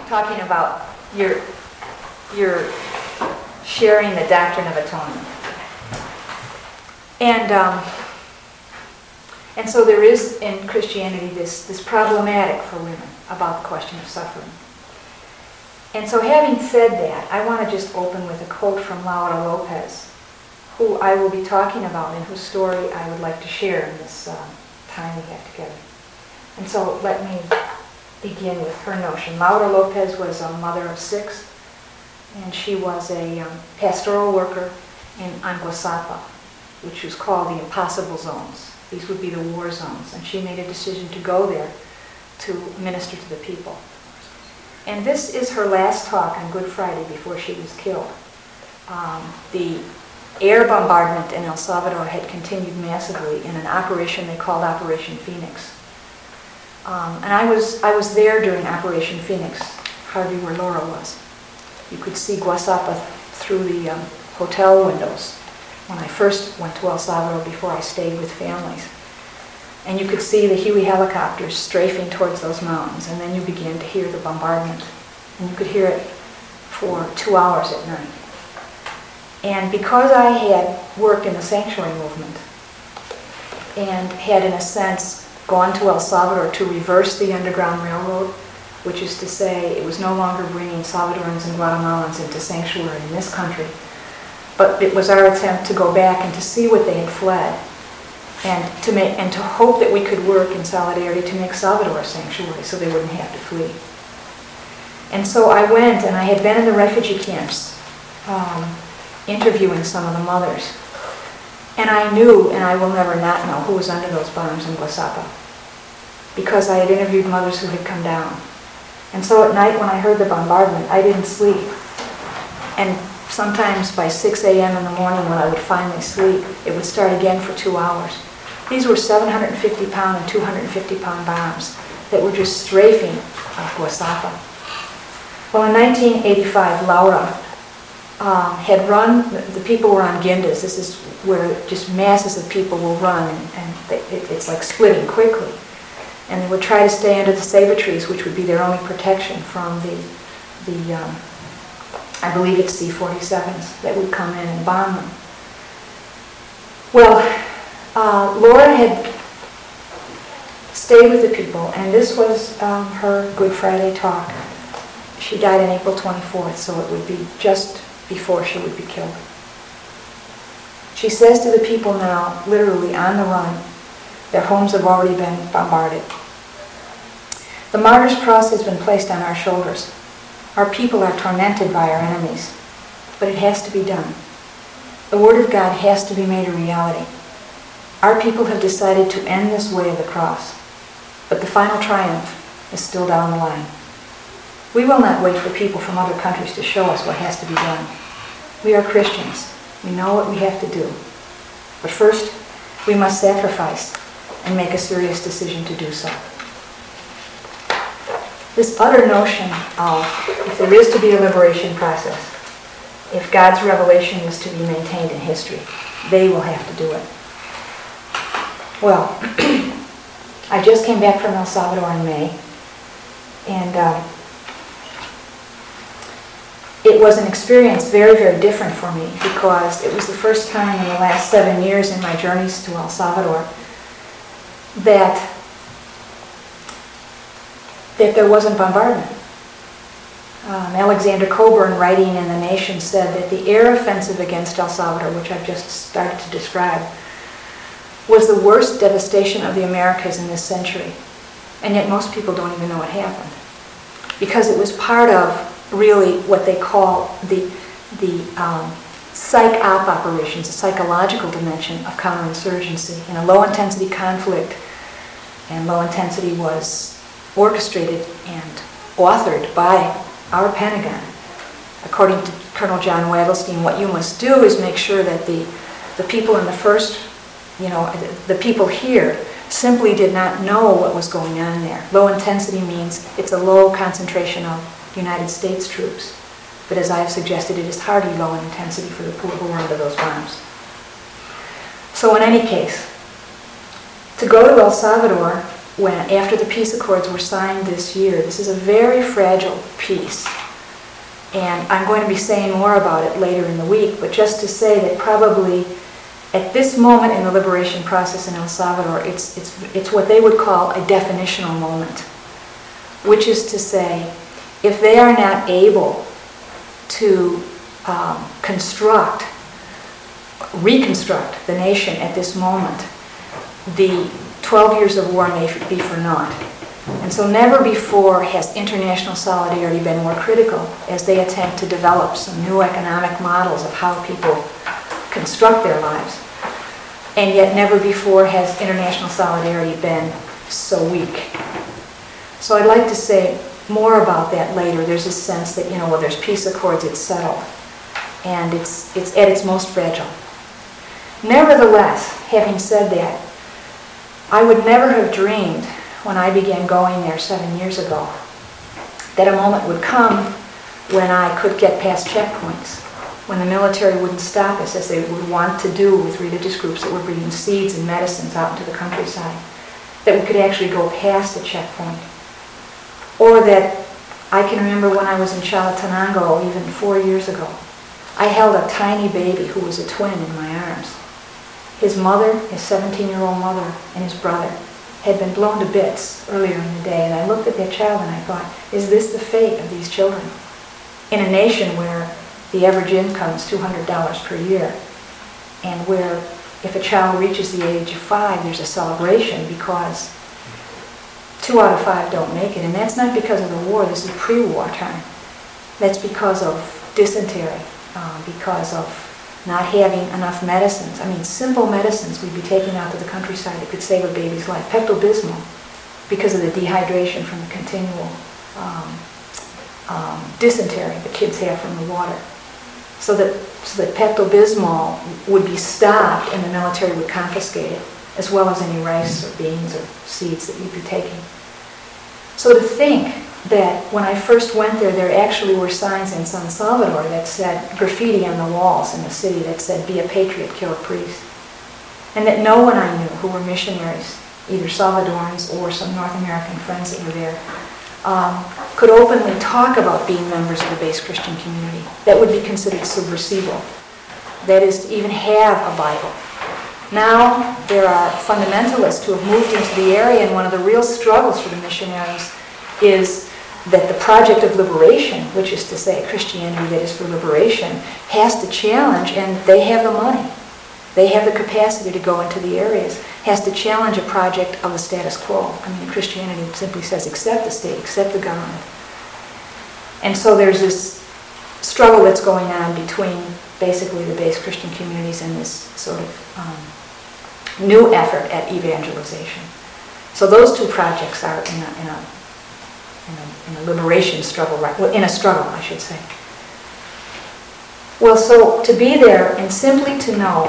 talking about your sharing the doctrine of atonement. And so there is in Christianity this problematic for women about the question of suffering. And so having said that, I want to just open with a quote from Laura Lopez, who I will be talking about and whose story I would like to share in this time we have together. And so let me begin with her notion. Laura Lopez was a mother of 6, and she was a pastoral worker in Anguasapa, which was called the Impossible Zones. These would be the war zones, and she made a decision to go there to minister to the people. And this is her last talk on Good Friday before she was killed. The air bombardment in El Salvador had continued massively in an operation they called Operation Phoenix. And I was there during Operation Phoenix, hardly where Laura was. You could see Guasapa through the hotel windows when I first went to El Salvador before I stayed with families. And you could see the Huey helicopters strafing towards those mountains, and then you began to hear the bombardment. And you could hear it for 2 hours at night. And because I had worked in the sanctuary movement and had, in a sense, gone to El Salvador to reverse the Underground Railroad, which is to say it was no longer bringing Salvadorans and Guatemalans into sanctuary in this country, but it was our attempt to go back and to see what they had fled, and to hope that we could work in solidarity to make Salvador a sanctuary so they wouldn't have to flee. And so I went, and I had been in the refugee camps interviewing some of the mothers. And I knew, and I will never not know, who was under those bombs in Guasapa, because I had interviewed mothers who had come down. And so at night when I heard the bombardment, I didn't sleep. And sometimes by 6 a.m. in the morning when I would finally sleep, it would start again for 2 hours. These were 750-pound and 250-pound bombs that were just strafing Guasapa. Well, in 1985, Laura had run, the people were on guindas. This is where just masses of people will run, and it's like splitting quickly. And they would try to stay under the ceiba trees, which would be their only protection from the I believe it's C-47s that would come in and bomb them. Well, Laura had stayed with the people, and this was her Good Friday talk. She died on April 24th, so it would be just before she would be killed. She says to the people now, literally on the run, their homes have already been bombarded. The martyr's cross has been placed on our shoulders. Our people are tormented by our enemies, but it has to be done. The Word of God has to be made a reality. Our people have decided to end this way of the cross, but the final triumph is still down the line. We will not wait for people from other countries to show us what has to be done. We are Christians. We know what we have to do. But first, we must sacrifice and make a serious decision to do so. This utter notion of, if there is to be a liberation process, if God's revelation is to be maintained in history, they will have to do it. Well, I just came back from El Salvador in May, and it was an experience very, very different for me, because it was the first time in the last 7 years in my journeys to El Salvador that there wasn't bombardment. Alexander Coburn, writing in The Nation, said that the air offensive against El Salvador, which I've just started to describe, was the worst devastation of the Americas in this century. And yet most people don't even know what happened, because it was part of really what they call the psych-op operations, the psychological dimension of counterinsurgency in a low-intensity conflict. And low intensity was orchestrated and authored by our Pentagon. According to Colonel John Wagelstein, what you must do is make sure that the people in the first, the people here simply did not know what was going on there. Low intensity means it's a low concentration of United States troops. But as I have suggested, it is hardly low in intensity for the poor who were under those bombs. So in any case, to go to El Salvador after the peace accords were signed this year, this is a very fragile peace. And I'm going to be saying more about it later in the week, but just to say that probably at this moment in the liberation process in El Salvador, it's what they would call a definitional moment, which is to say, if they are not able to reconstruct the nation at this moment, the 12 years of war may be for naught. And so never before has international solidarity been more critical as they attempt to develop some new economic models of how people construct their lives. And yet never before has international solidarity been so weak. So I'd like to say more about that later. There's a sense that, well, there's peace accords, it's settled. And it's at its most fragile. Nevertheless, having said that, I would never have dreamed when I began going there 7 years ago that a moment would come when I could get past checkpoints, when the military wouldn't stop us as they would want to do with religious groups that were bringing seeds and medicines out into the countryside, that we could actually go past a checkpoint. Or that I can remember when I was in Chalatenango even 4 years ago, I held a tiny baby who was a twin in my arms. His mother, his 17-year-old mother, and his brother had been blown to bits earlier in the day, and I looked at that child and I thought, is this the fate of these children? In a nation where the average income is $200 per year, and where if a child reaches the age of 5, there's a celebration because 2 out of 5 don't make it, and that's not because of the war, this is pre-war time. That's because of dysentery, because of not having enough medicines. I mean, simple medicines we'd be taking out to the countryside that could save a baby's life. Pepto-Bismol, because of the dehydration from the continual dysentery the kids have from the water. So that Pepto-Bismol would be stopped and the military would confiscate it, as well as any rice or beans or seeds that you'd be taking. So to think that when I first went there, there actually were signs in San Salvador that said, graffiti on the walls in the city that said, be a patriot, kill a priest. And that no one I knew who were missionaries, either Salvadorans or some North American friends that were there, could openly talk about being members of the base Christian community. That would be considered subversivo. That is, to even have a Bible. Now there are fundamentalists who have moved into the area, and one of the real struggles for the missionaries is that the project of liberation, which is to say Christianity that is for liberation, has to challenge, and they have the money, they have the capacity to go into the areas, has to challenge a project of the status quo. I mean, Christianity simply says accept the state, accept the government. And so there's this struggle that's going on between basically the base Christian communities and this sort of new effort at evangelization. So those two projects are in a liberation struggle, right? Well, in a struggle, I should say. Well, so to be there and simply to know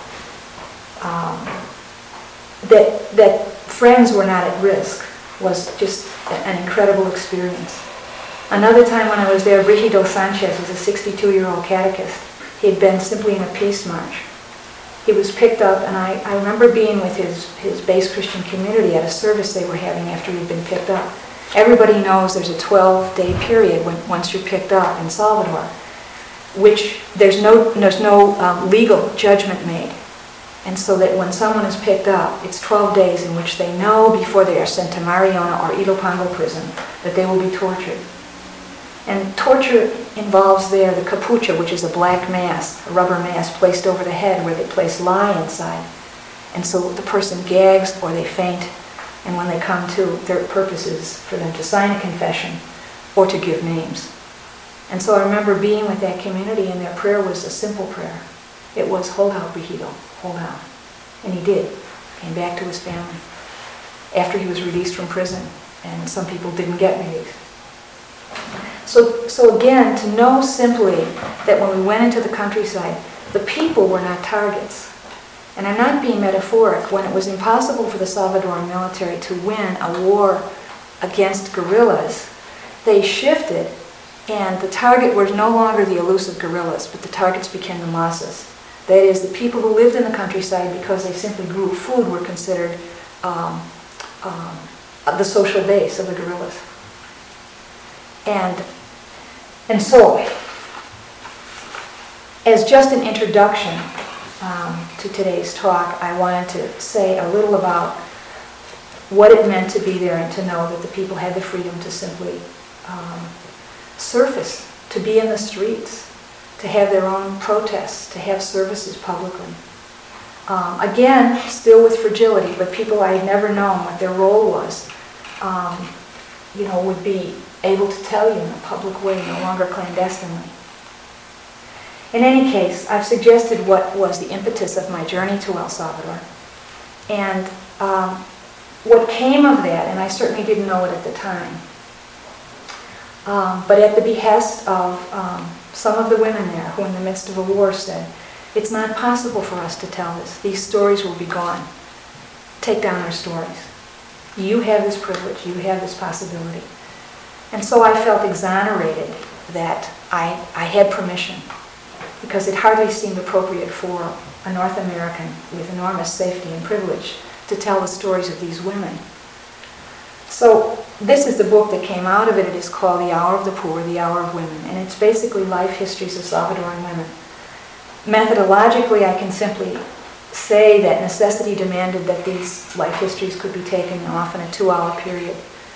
that friends were not at risk was just an incredible experience. Another time when I was there, Brigido Sanchez was a 62-year-old catechist. He had been simply in a peace march. He was picked up, and I remember being with his base Christian community at a service they were having after he'd been picked up. Everybody knows there's a 12-day period once you're picked up in Salvador, which there's no legal judgment made. And so that when someone is picked up, it's 12 days in which they know before they are sent to Mariona or Ilopango prison that they will be tortured. And torture involves there the capucha, which is a black mask, a rubber mask placed over the head where they place lye inside. And so the person gags or they faint, and when they come to, their purpose is for them to sign a confession or to give names. And so I remember being with that community, and their prayer was a simple prayer. It was, hold out, Brigido, hold out. And he did. Came back to his family after he was released from prison, and some people didn't get released. So again, to know simply that when we went into the countryside, the people were not targets. And I'm not being metaphoric. When it was impossible for the Salvadoran military to win a war against guerrillas, they shifted, and the target was no longer the elusive guerrillas, but the targets became the masses. That is, the people who lived in the countryside, because they simply grew food, were considered the social base of the guerrillas. And so, as just an introduction to today's talk, I wanted to say a little about what it meant to be there and to know that the people had the freedom to simply surface, to be in the streets, to have their own protests, to have services publicly. Again, still with fragility, but people I had never known what their role was, would be able to tell you in a public way, no longer clandestinely. In any case, I've suggested what was the impetus of my journey to El Salvador. And what came of that, and I certainly didn't know it at the time, but at the behest of some of the women there who in the midst of a war said, it's not possible for us to tell this. These stories will be gone. Take down our stories. You have this privilege. You have this possibility. And so I felt exonerated that I had permission, because it hardly seemed appropriate for a North American with enormous safety and privilege to tell the stories of these women. So this is the book that came out of it. It is called The Hour of the Poor, The Hour of Women, and it's basically life histories of Salvadoran women. Methodologically, I can simply say that necessity demanded that these life histories could be taken off in a 2-hour period.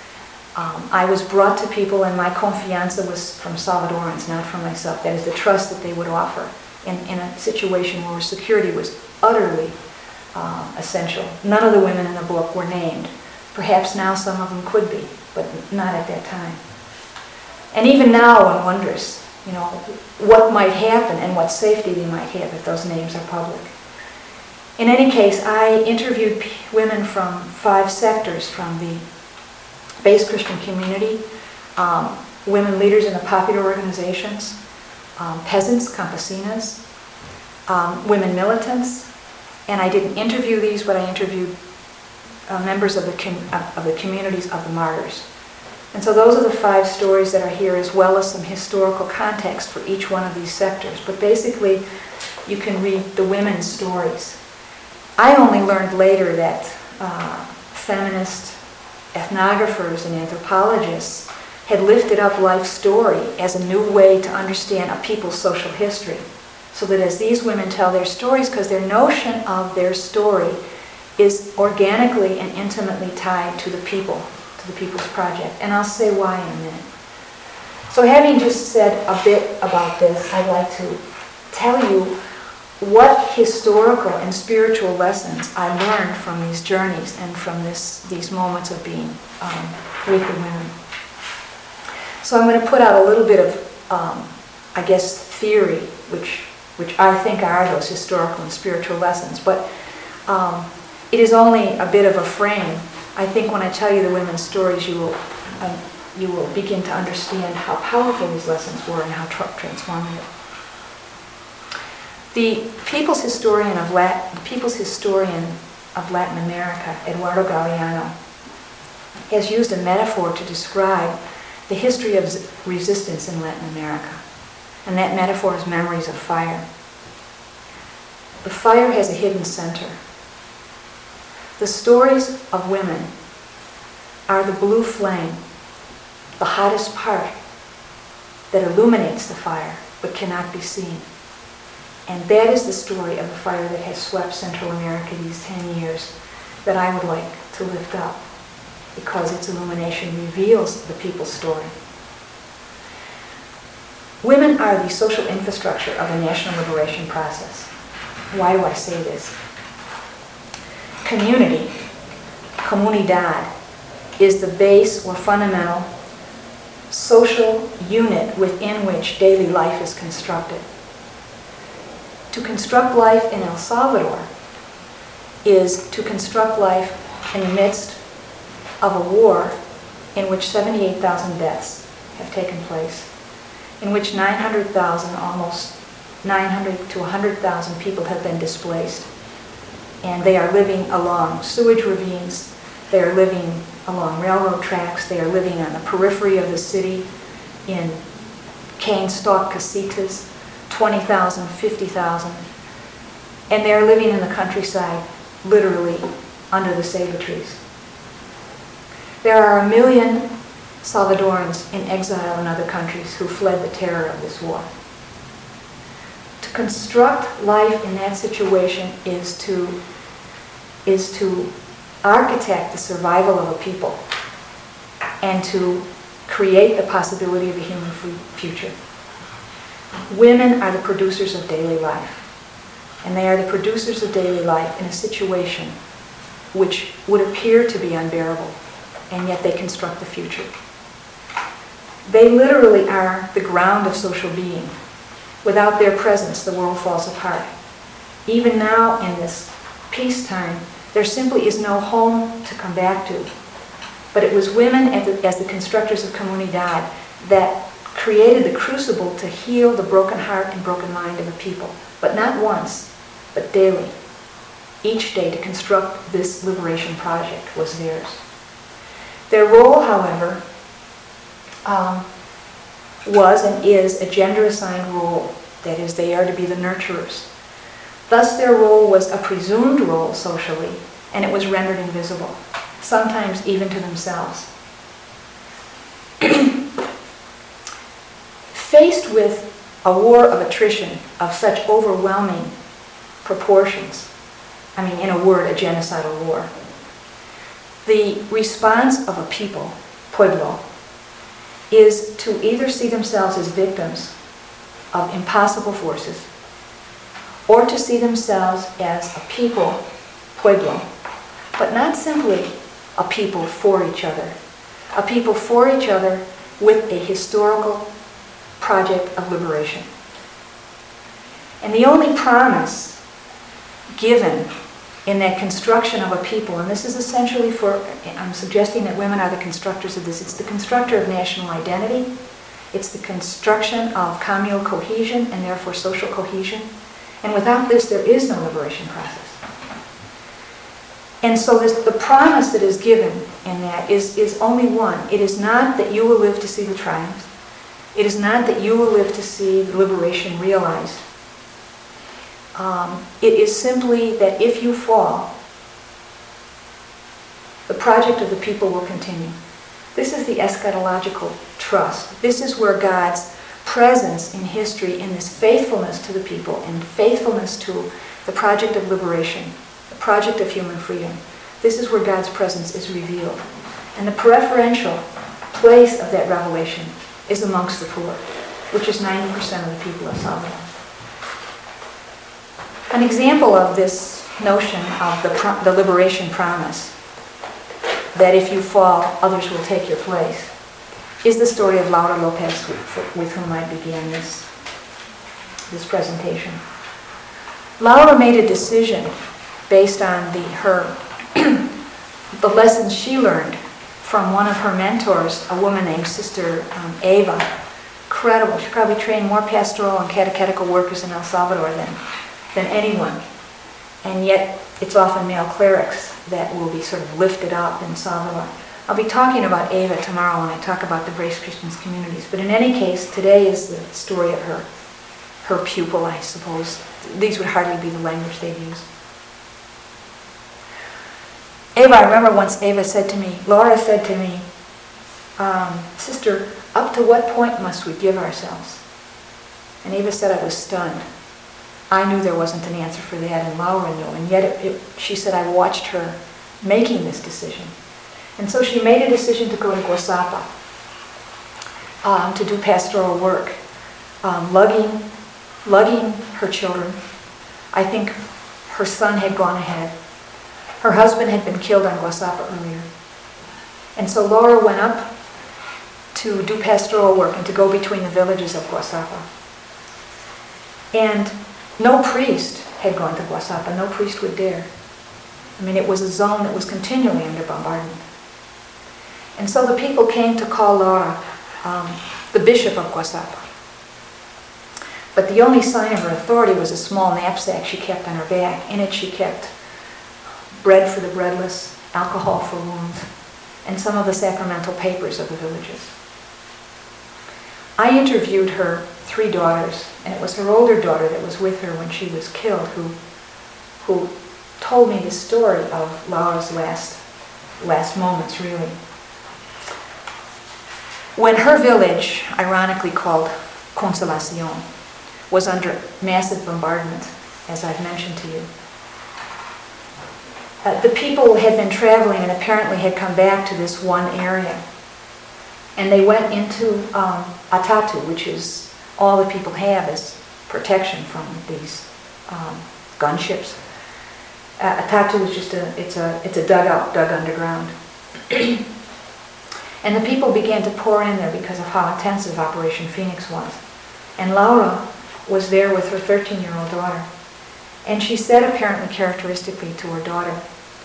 I was brought to people, and my confianza was from Salvadorans, not from myself. That is the trust that they would offer in a situation where security was utterly essential. None of the women in the book were named. Perhaps now some of them could be, but not at that time. And even now one wonders, what might happen and what safety they might have if those names are public. In any case, I interviewed women from 5 sectors, from the base Christian community, women leaders in the popular organizations, peasants, campesinas, women militants, and I didn't interview these, but I interviewed members of the communities of the martyrs. And so those are the 5 stories that are here, as well as some historical context for each one of these sectors. But basically, you can read the women's stories. I only learned later that feminist ethnographers and anthropologists had lifted up life story as a new way to understand a people's social history. So that as these women tell their stories, because their notion of their story is organically and intimately tied to the people, to the People's Project. And I'll say why in a minute. So having just said a bit about this, I'd like to tell you what historical and spiritual lessons I learned from these journeys and from these moments of being with the women. So I'm going to put out a little bit of, theory, which I think are those historical and spiritual lessons. But it is only a bit of a frame. I think when I tell you the women's stories, you will begin to understand how powerful these lessons were and how transformative. The people's historian of Latin America, Eduardo Galeano, has used a metaphor to describe the history of resistance in Latin America. And that metaphor is memories of fire. The fire has a hidden center. The stories of women are the blue flame, the hottest part that illuminates the fire but cannot be seen. And that is the story of the fire that has swept Central America these 10 years that I would like to lift up, because its illumination reveals the people's story. Women are the social infrastructure of the national liberation process. Why do I say this? Community, comunidad, is the base or fundamental social unit within which daily life is constructed. To construct life in El Salvador is to construct life in the midst of a war in which 78,000 deaths have taken place, in which 900,000, almost 900 to 100,000 people have been displaced. And they are living along sewage ravines, they are living along railroad tracks, they are living on the periphery of the city in cane stalk casitas, 20,000, 50,000, and they are living in the countryside, literally under the ceiba trees. There are 1 million Salvadorans in exile in other countries who fled the terror of this war. To construct life in that situation is to architect the survival of a people and to create the possibility of a human future. Women are the producers of daily life. And they are the producers of daily life in a situation which would appear to be unbearable, and yet they construct the future. They literally are the ground of social being. Without their presence, the world falls apart. Even now, in this peacetime, there simply is no home to come back to. But it was women, as the constructors of Comunidad, that created the crucible to heal the broken heart and broken mind of a people. But not once, but daily. Each day to construct this liberation project was theirs. Their role, however, was and is a gender-assigned role. That is, they are to be the nurturers. Thus, their role was a presumed role socially, and it was rendered invisible, sometimes even to themselves. Faced with a war of attrition of such overwhelming proportions, I mean, in a word, a genocidal war, the response of a people, pueblo, is to either see themselves as victims of impossible forces or to see themselves as a people, pueblo, but not simply a people for each other with a historical project of liberation. And the only promise given in that construction of a people, and this is essentially I'm suggesting that women are the constructors of this, it's the constructor of national identity, it's the construction of communal cohesion and therefore social cohesion, and without this there is no liberation process. And so the promise that is given in that is only one. It is not that you will live to see the triumphs. It is not that you will live to see liberation realized. It is simply that if you fall, the project of the people will continue. This is the eschatological trust. This is where God's presence in history, in this faithfulness to the people, and faithfulness to the project of liberation, the project of human freedom, this is where God's presence is revealed. And the preferential place of that revelation is amongst the poor, which is 90% of the people of Salvador. An example of this notion of the liberation promise, that if you fall, others will take your place, is the story of Laura Lopez, with whom I began this presentation. Laura made a decision based on the lessons she learned from one of her mentors, a woman named Sister Eva. Incredible. She probably trained more pastoral and catechetical workers in El Salvador than anyone. And yet, it's often male clerics that will be sort of lifted up in Salvador. I'll be talking about Eva tomorrow when I talk about the Brace Christians communities. But in any case, today is the story of her pupil, I suppose. These would hardly be the language they'd use. Eva, I remember once Eva said to me, Laura said to me, Sister, up to what point must we give ourselves? And Eva said, I was stunned. I knew there wasn't an answer for that, and Laura knew. And yet, she said, I watched her making this decision. And so she made a decision to go to Guasapa to do pastoral work, lugging her children. I think her son had gone ahead. Her husband had been killed on Guasapa earlier. And so Laura went up to do pastoral work and to go between the villages of Guasapa. And no priest had gone to Guasapa. No priest would dare. I mean, it was a zone that was continually under bombardment. And so the people came to call Laura the bishop of Guasapa. But the only sign of her authority was a small knapsack she kept on her back. In it she kept bread for the breadless, alcohol for wounds, and some of the sacramental papers of the villages. I interviewed her 3 daughters, and it was her older daughter that was with her when she was killed who told me the story of Laura's last moments, really. When her village, ironically called Consolacion, was under massive bombardment, as I've mentioned to you, the people had been traveling and apparently had come back to this one area. And they went into Atatu, which is all the people have as protection from these gunships. Atatu is just it's a dugout dug underground. And the people began to pour in there because of how intensive Operation Phoenix was. And Laura was there with her 13-year-old daughter. And she said, apparently characteristically to her daughter,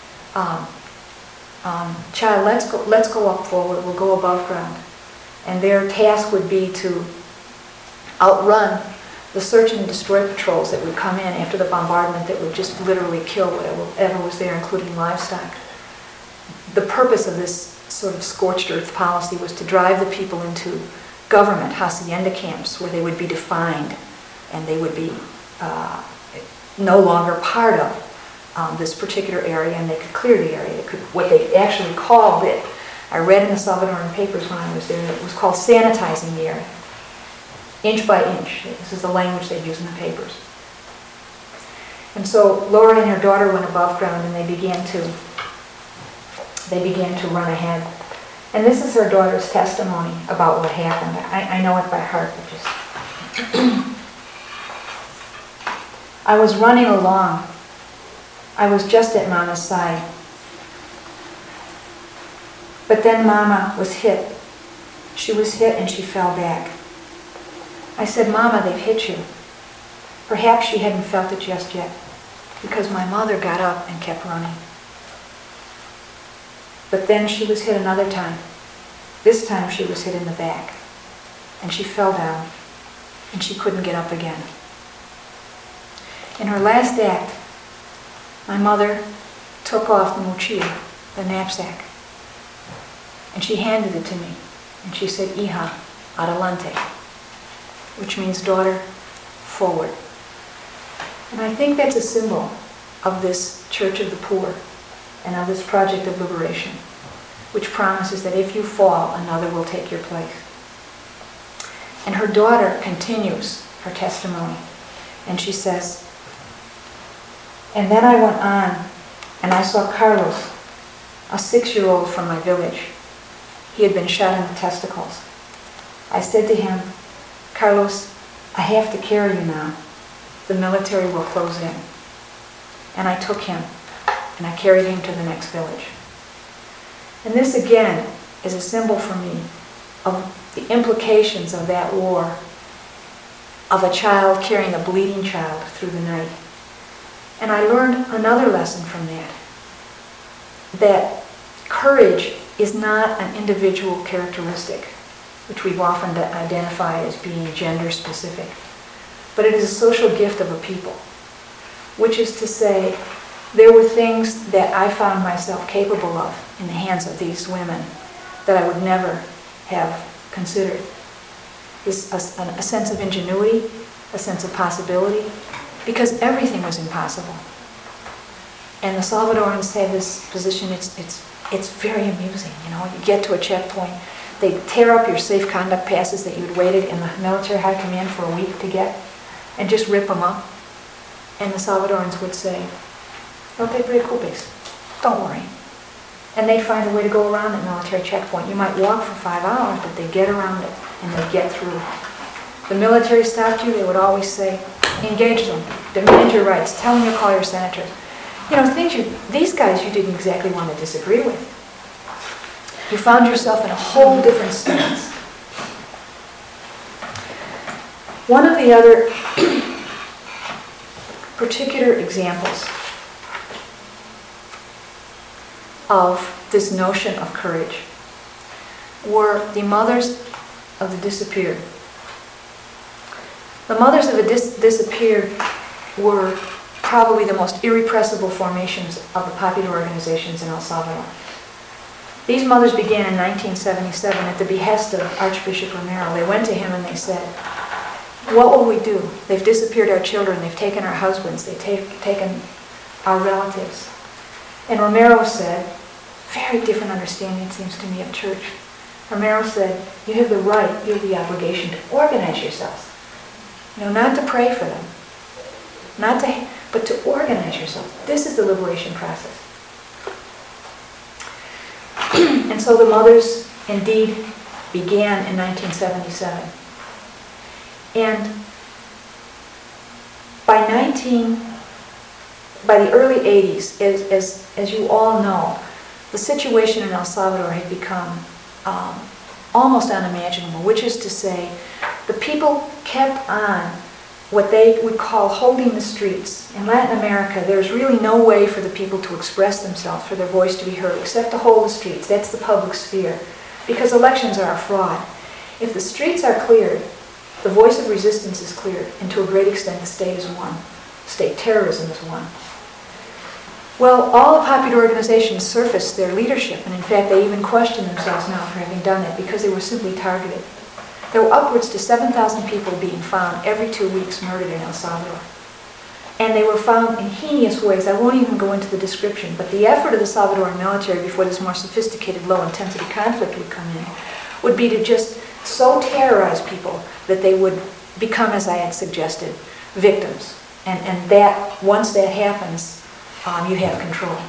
child, let's go up forward, we'll go above ground. And their task would be to outrun the search and destroy patrols that would come in after the bombardment that would just literally kill whatever was there, including livestock. The purpose of this sort of scorched earth policy was to drive the people into government hacienda camps where they would be defined and they would be no longer part of this particular area, and they could clear the area. They could, what they actually called it, I read in the Salvadoran papers when I was there, it was called sanitizing the area, inch by inch. This is the language they use in the papers. And so Laura and her daughter went above ground and they began to run ahead. And this is her daughter's testimony about what happened. I know it by heart, but just... I was running along. I was just at Mama's side. But then Mama was hit. She was hit and she fell back. I said, Mama, they've hit you. Perhaps she hadn't felt it just yet, because my mother got up and kept running. But then she was hit another time. This time she was hit in the back. And she fell down. And she couldn't get up again. In her last act, my mother took off the mochila, the knapsack. And she handed it to me. And she said, Hija, adelante, which means daughter, forward. And I think that's a symbol of this Church of the Poor and of this project of liberation, which promises that if you fall, another will take your place. And her daughter continues her testimony, and she says, and then I went on, and I saw Carlos, a 6-year-old from my village. He had been shot in the testicles. I said to him, Carlos, I have to carry you now. The military will close in. And I took him, and I carried him to the next village. And this again is a symbol for me of the implications of that war, of a child carrying a bleeding child through the night. And I learned another lesson from that courage is not an individual characteristic, which we've often identified as being gender specific, but it is a social gift of a people, which is to say, there were things that I found myself capable of in the hands of these women that I would never have considered. A sense of ingenuity, a sense of possibility, because everything was impossible. And the Salvadorans have this position, it's very amusing, you know. You get to a checkpoint, they tear up your safe conduct passes that you'd waited in the military high command for a week to get, and just rip them up. And the Salvadorans would say, no te preocupes, don't worry. And they'd find a way to go around that military checkpoint. You might walk for 5 hours, but they get around it, and they get through. The military stopped you, they would always say, engage them, demand your rights, tell them you'll call your senators. You know, these guys you didn't exactly want to disagree with. You found yourself in a whole different stance. One of the other particular examples of this notion of courage were the mothers of the disappeared. The mothers of the disappeared were probably the most irrepressible formations of the popular organizations in El Salvador. These mothers began in 1977 at the behest of Archbishop Romero. They went to him and they said, what will we do? They've disappeared our children, they've taken our husbands, they've taken our relatives. And Romero said, very different understanding, it seems to me, of church. Romero said, you have the right, you have the obligation to organize yourselves. Not to pray for them, but to organize yourself. This is the liberation process. And so the mothers indeed began in 1977. And by the early 80s, as you all know, the situation in El Salvador had become almost unimaginable, which is to say, the people kept on what they would call holding the streets. In Latin America, there's really no way for the people to express themselves, for their voice to be heard, except to hold the streets. That's the public sphere, because elections are a fraud. If the streets are cleared, the voice of resistance is cleared, and to a great extent the state is won. State terrorism is won. Well, all the popular organizations surfaced their leadership, and in fact they even question themselves now for having done it, because they were simply targeted. There were upwards to 7,000 people being found every 2 weeks murdered in El Salvador. And they were found in heinous ways. I won't even go into the description, but the effort of the Salvadoran military before this more sophisticated, low-intensity conflict would come in would be to just so terrorize people that they would become, as I had suggested, victims. And that, once that happens, you have control.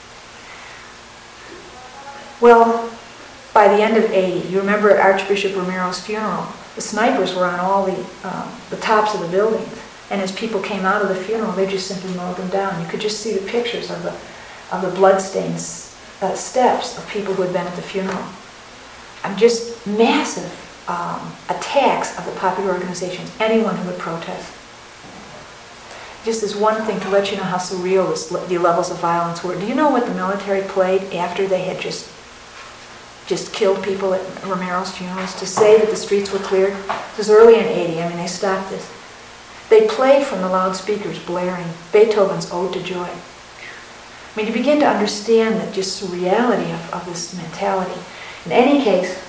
Well, by the end of 80, you remember at Archbishop Romero's funeral, the snipers were on all the tops of the buildings. And as people came out of the funeral, they just simply mowed them down. You could just see the pictures of the bloodstained steps of people who had been at the funeral. Just massive attacks of the popular organizations, anyone who would protest. Just as one thing to let you know how surreal the levels of violence were. Do you know what the military played after they had just killed people at Romero's funerals, to say that the streets were cleared? It was early in 80, they stopped this. They played from the loudspeakers, blaring Beethoven's Ode to Joy. You begin to understand that just surreality of this mentality. In any case,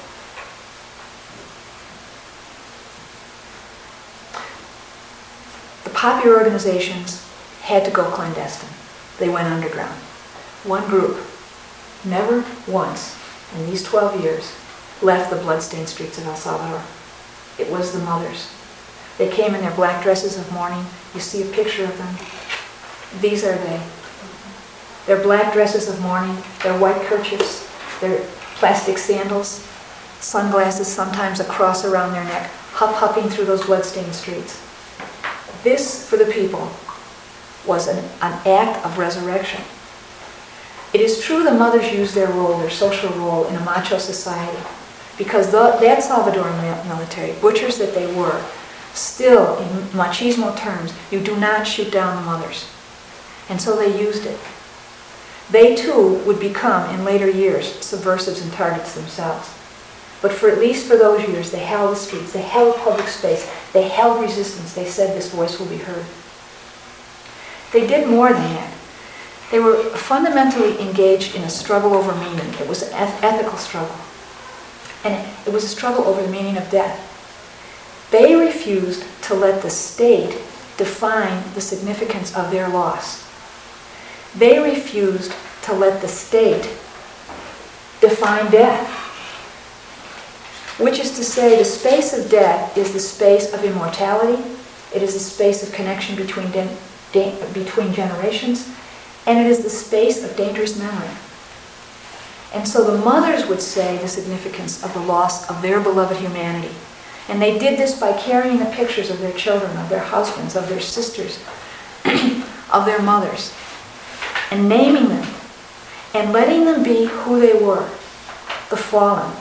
the popular organizations had to go clandestine. They went underground. One group, never once in these 12 years, left the bloodstained streets of El Salvador. It was the mothers. They came in their black dresses of mourning. You see a picture of them. These are they. Their black dresses of mourning, their white kerchiefs, their plastic sandals, sunglasses, sometimes a cross around their neck, huffing through those bloodstained streets. This, for the people, was an act of resurrection. It is true the mothers used their role, their social role, in a macho society, because that Salvadoran military, butchers that they were, still, in machismo terms, you do not shoot down the mothers. And so they used it. They too would become, in later years, subversives and targets themselves. But for at least for those years, they held the streets, they held public space, they held resistance. They said this voice will be heard. They did more than that. They were fundamentally engaged in a struggle over meaning. It was an ethical struggle. And it was a struggle over the meaning of death. They refused to let the state define the significance of their loss. They refused to let the state define death. Which is to say, the space of death is the space of immortality. It is the space of connection between generations. And it is the space of dangerous memory. And so the mothers would say the significance of the loss of their beloved humanity. And they did this by carrying the pictures of their children, of their husbands, of their sisters, of their mothers, and naming them, and letting them be who they were, the fallen.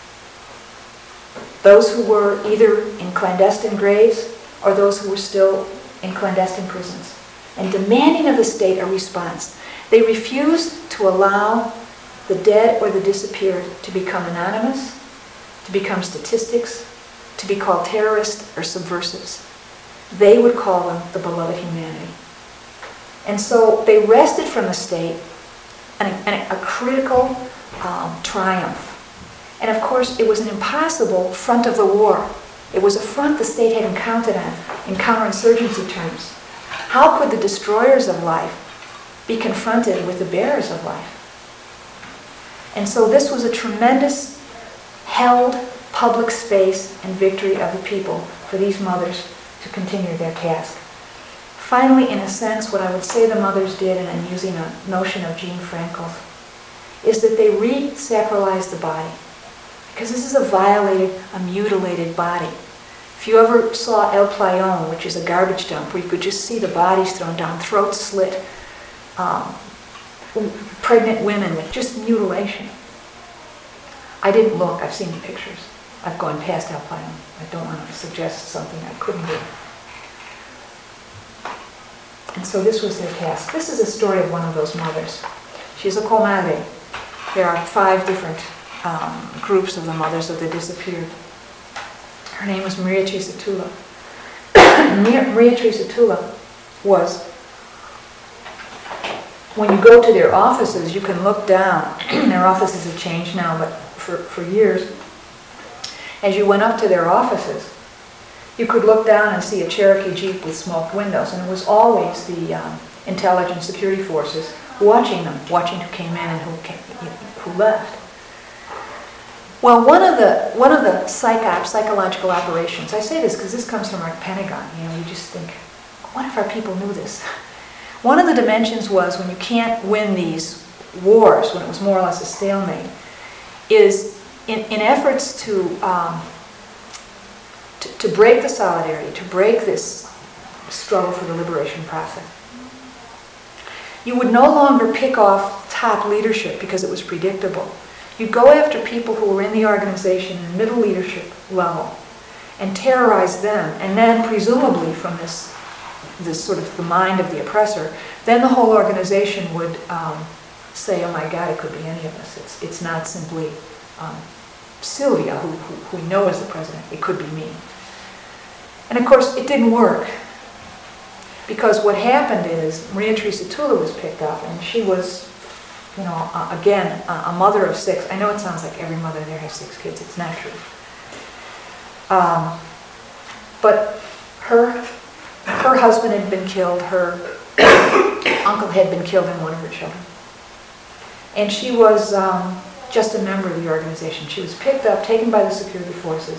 Those who were either in clandestine graves or those who were still in clandestine prisons, and demanding of the state a response. They refused to allow the dead or the disappeared to become anonymous, to become statistics, to be called terrorists or subversives. They would call them the beloved humanity. And so they wrested from the state a critical triumph. And of course, it was an impossible front of the war. It was a front the state had encountered on in counterinsurgency terms. How could the destroyers of life be confronted with the bearers of life? And so this was a tremendous held public space and victory of the people for these mothers to continue their task. Finally, in a sense, what I would say the mothers did, and I'm using a notion of Jean Frankel's, is that they re-sacralized the body. Because this is a violated, a mutilated body. If you ever saw El Playón, which is a garbage dump, where you could just see the bodies thrown down, throats slit, pregnant women with just mutilation. I didn't look, I've seen the pictures. I've gone past El Playón. I don't want to suggest something I couldn't do. And so this was their task. This is a story of one of those mothers. She's a comadre. There are 5 different groups of the mothers of the disappeared. Her name was Maria Teresa Tula. Maria Teresa Tula was, when you go to their offices, you can look down. Their offices have changed now, but for years, as you went up to their offices, you could look down and see a Cherokee Jeep with smoked windows, and it was always the intelligence security forces watching them, watching who came in and who left. Well, one of the psychological operations, I say this because this comes from our Pentagon, you just think, what if our people knew this? One of the dimensions was when you can't win these wars, when it was more or less a stalemate, is in efforts to break the solidarity, to break this struggle for the liberation process. You would no longer pick off top leadership because it was predictable. You'd go after people who were in the organization in middle leadership level and terrorize them, and then presumably from this sort of the mind of the oppressor, then the whole organization would say, oh my God, it could be any of us. It's not simply Sylvia, who we know is the president. It could be me. And of course, it didn't work. Because what happened is Maria Teresa Tula was picked up, and she was, again, a mother of 6. I know it sounds like every mother there has 6 kids. It's not true. But her husband had been killed. Her uncle had been killed, and one of her children. And she was just a member of the organization. She was picked up, taken by the security forces.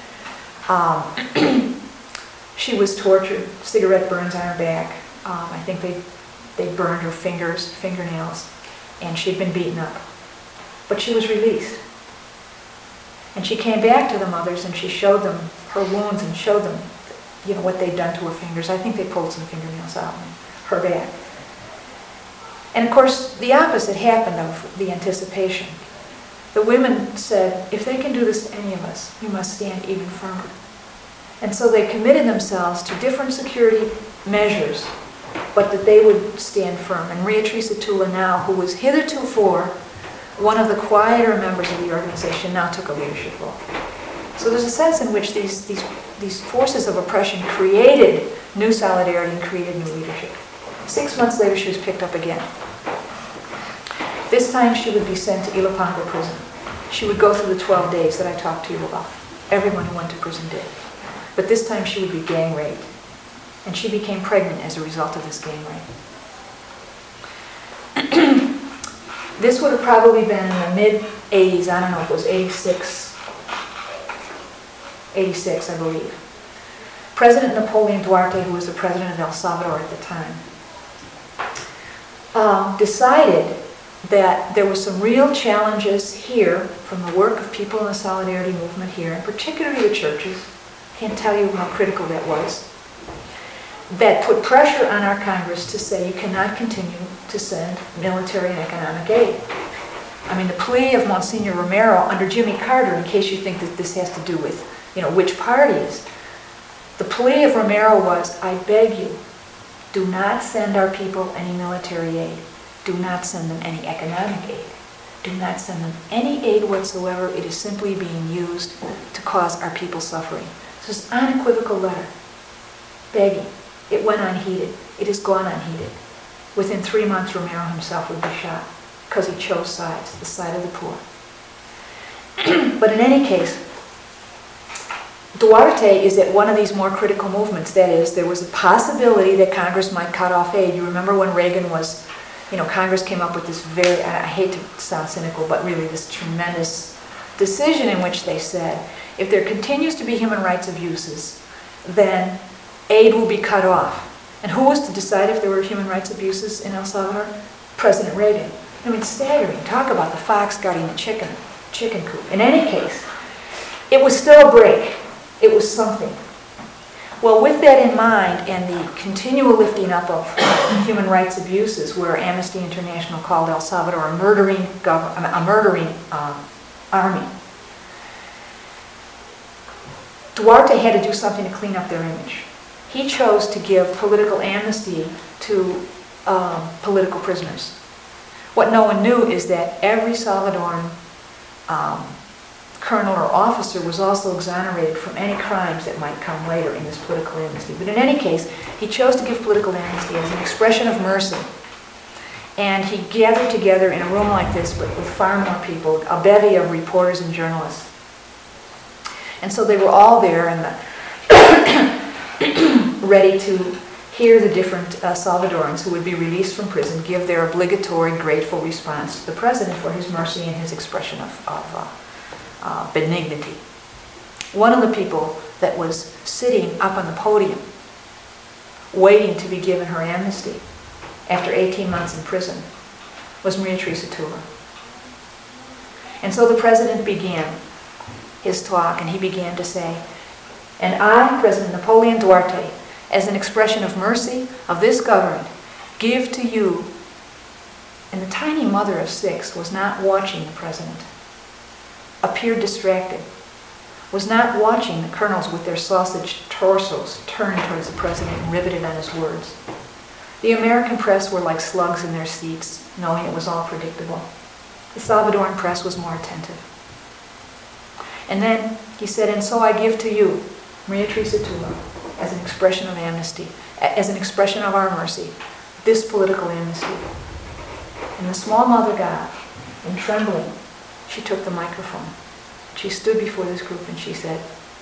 She was tortured, cigarette burns on her back. I think they burned her fingernails, and she'd been beaten up. But she was released. And she came back to the mothers and she showed them her wounds and showed them, what they'd done to her fingers. I think they pulled some fingernails out on her back. And of course, the opposite happened of the anticipation. The women said, if they can do this to any of us, we must stand even firmer. And so they committed themselves to different security measures, but that they would stand firm. And Maria Teresa Tula now, who was hithertofore one of the quieter members of the organization, now took a leadership role. So there's a sense in which these forces of oppression created new solidarity and created new leadership. 6 months later, she was picked up again. This time she would be sent to Ilopango prison. She would go through the 12 days that I talked to you about. Everyone who went to prison did. But this time she would be gang raped. And she became pregnant as a result of this gang rape. This would have probably been in the mid-80s. I don't know if it was 86, I believe. President Napoleon Duarte, who was the president of El Salvador at the time, decided that there were some real challenges here from the work of people in the Solidarity movement here, and particularly the churches. Can't tell you how critical that was. That put pressure on our Congress to say you cannot continue to send military and economic aid. I mean, the plea of Monsignor Romero under Jimmy Carter, in case you think that this has to do with, which parties, the plea of Romero was, I beg you, do not send our people any military aid. Do not send them any economic aid. Do not send them any aid whatsoever. It is simply being used to cause our people suffering. This is an unequivocal letter, begging. It went unheeded. It has gone unheeded. Within 3 months, Romero himself would be shot because he chose sides, the side of the poor. But in any case, Duarte is at one of these more critical movements. That is, there was a possibility that Congress might cut off aid. You remember when Reagan was, Congress came up with this very, I hate to sound cynical, but really this tremendous decision in which they said, if there continues to be human rights abuses, then aid will be cut off. And who was to decide if there were human rights abuses in El Salvador? President Reagan. I mean, staggering. Talk about the fox guarding the chicken coop. In any case, it was still a break. It was something. Well, with that in mind and the continual lifting up of human rights abuses, where Amnesty International called El Salvador a murdering army, Duarte had to do something to clean up their image. He chose to give political amnesty to political prisoners. What no one knew is that every Salvadoran colonel or officer was also exonerated from any crimes that might come later in this political amnesty. But in any case, he chose to give political amnesty as an expression of mercy. And he gathered together in a room like this, but with far more people, a bevy of reporters and journalists. And so they were all there and ready to hear the different Salvadorans who would be released from prison give their obligatory grateful response to the president for his mercy and his expression of benignity. One of the people that was sitting up on the podium waiting to be given her amnesty after 18 months in prison was Maria Teresa Tula. And so the president began his talk, and he began to say, "And I, President Napoleon Duarte, as an expression of mercy of this government, give to you," and the tiny mother of 6 was not watching the president, appeared distracted, was not watching the colonels with their sausage torsos turned towards the president and riveted on his words. The American press were like slugs in their seats, knowing it was all predictable. The Salvadoran press was more attentive. And then he said, "And so I give to you, Maria Teresa Tula, as an expression of amnesty, as an expression of our mercy, this political amnesty." And the small mother got up, and trembling, she took the microphone. She stood before this group and she said,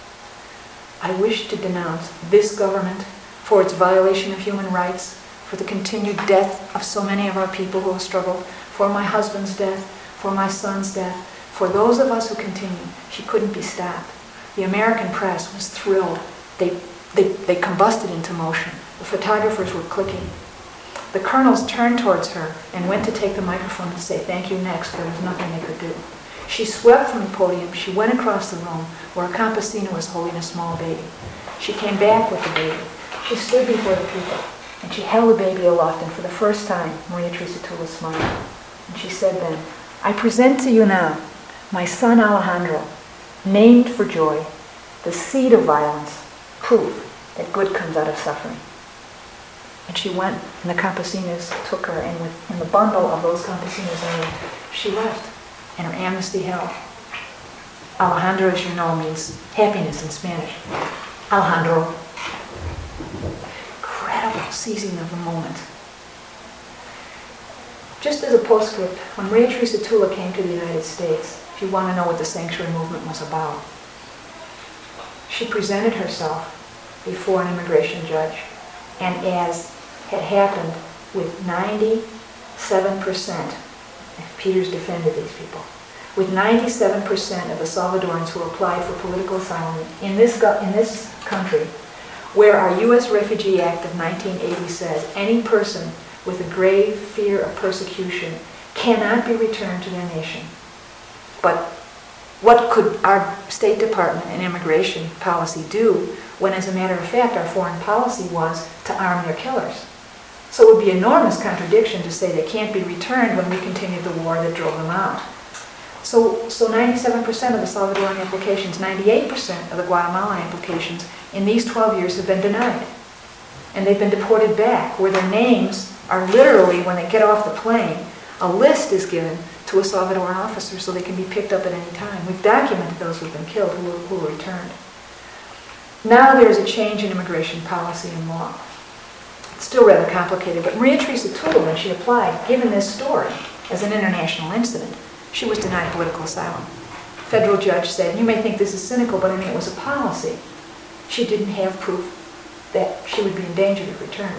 "I wish to denounce this government for its violation of human rights, for the continued death of so many of our people who have struggled, for my husband's death, for my son's death, for those of us who continue." She couldn't be stopped. The American press was thrilled. They combusted into motion. The photographers were clicking. The colonels turned towards her and went to take the microphone and say, "Thank you, next." There was nothing they could do. She swept from the podium. She went across the room where a campesino was holding a small baby. She came back with the baby. She stood before the people and she held the baby aloft, and for the first time, Maria Teresa Tula smiled. And she said then, "I present to you now my son Alejandro, named for joy, the seed of violence, proof that good comes out of suffering." And she went, and the campesinos took her, and in the bundle of those campesinos, she left, and her amnesty held. Alejandro, as you know, means happiness in Spanish. Alejandro. Incredible seizing of the moment. Just as a postscript, when Maria Teresa Tula came to the United States, if you want to know what the sanctuary movement was about, she presented herself before an immigration judge, and as had happened with 97%, Peters defended these people, with 97% of the Salvadorans who applied for political asylum in this country, where our U.S. Refugee Act of 1980 says any person with a grave fear of persecution cannot be returned to their nation. But what could our State Department and immigration policy do when, as a matter of fact, our foreign policy was to arm their killers? So it would be an enormous contradiction to say they can't be returned when we continued the war that drove them out. So 97% of the Salvadoran applications, 98% of the Guatemalan applications in these 12 years have been denied. And they've been deported back, where their names are literally, when they get off the plane, a list is given to a Salvadoran officer so they can be picked up at any time. We've documented those who have been killed, who were returned. Now there is a change in immigration policy and law. It's still rather complicated, but Maria Teresa Tula, when she applied, given this story as an international incident, she was denied political asylum. Federal judge said, "You may think this is cynical, but I mean it was a policy." She didn't have proof that she would be in danger of return.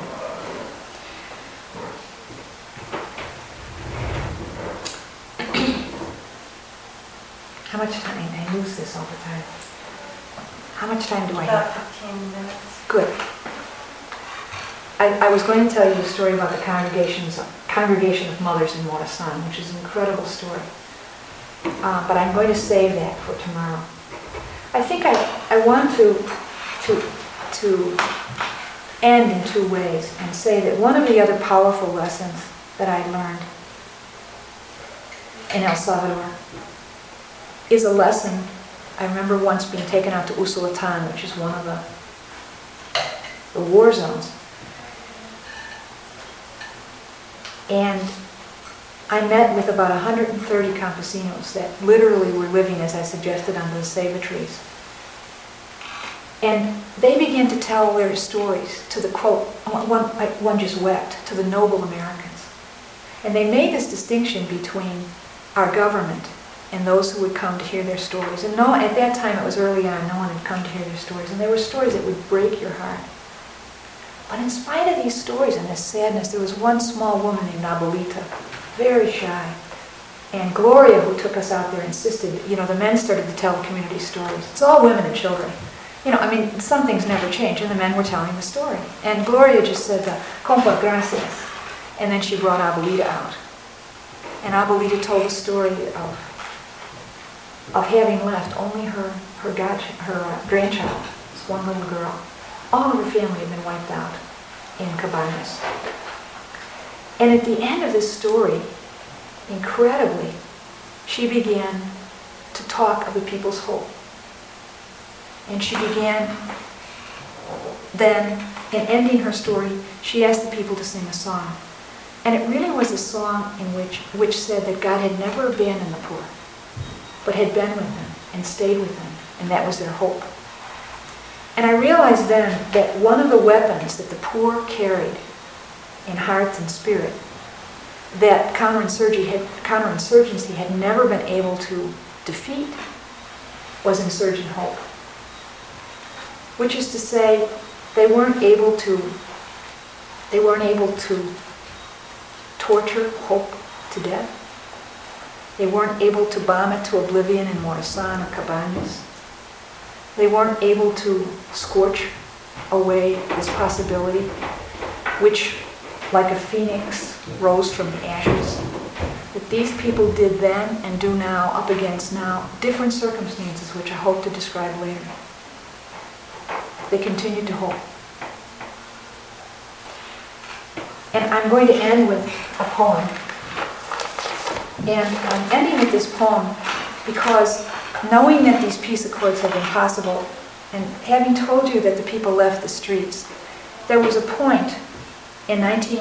How much time? I lose this all the time. How much time do I About have? 15 minutes. Good. I was going to tell you the story about the Congregation of Mothers in Morasan, which is an incredible story. But I'm going to save that for tomorrow. I think I want to end in two ways and say that one of the other powerful lessons that I learned in El Salvador is a lesson. I remember once being taken out to Usulután, which is one of the war zones. And I met with about 130 campesinos that literally were living, as I suggested, under the ceiba trees. And they began to tell their stories to the quote, one just wept, to the noble Americans. And they made this distinction between our government and those who would come to hear their stories. And no, at that time, it was early on, no one had come to hear their stories. And they were stories that would break your heart. But in spite of these stories and this sadness, there was one small woman named Abuelita, very shy. And Gloria, who took us out there, insisted, the men started to tell the community stories. It's all women and children. Some things never change, and the men were telling the story. And Gloria just said, compa, gracias. And then she brought Abuelita out. And Abuelita told the story of having left only her grandchild, this one little girl. All of her family had been wiped out in Cabañas. And at the end of this story, incredibly, she began to talk of the people's hope. And she began, then, in ending her story, she asked the people to sing a song. And it really was a song in which said that God had never abandoned the poor, but had been with them and stayed with them, and that was their hope. And I realized then that one of the weapons that the poor carried in heart and spirit that counterinsurgency had never been able to defeat was insurgent hope. Which is to say, they weren't able to torture hope to death. They weren't able to bomb it to oblivion in Morasan or Cabañas. They weren't able to scorch away this possibility, which, like a phoenix, rose from the ashes. That these people did then and do now, up against now, different circumstances, which I hope to describe later. They continued to hope. And I'm going to end with a poem. And I'm ending with this poem because knowing that these peace accords have been possible, and having told you that the people left the streets, there was a point in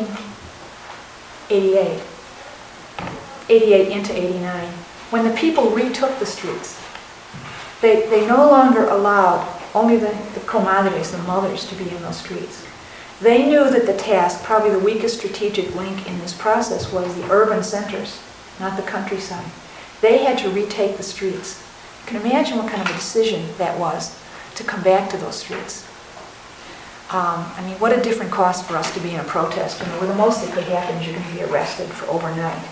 88 into 89, when the people retook the streets. They no longer allowed only the comadres, the mothers, to be in those streets. They knew that the task, probably the weakest strategic link in this process, was the urban centers, not the countryside. They had to retake the streets. You can imagine what kind of a decision that was to come back to those streets. What a different cost for us to be in a protest, where the most that could happen is you're going to be arrested for overnight.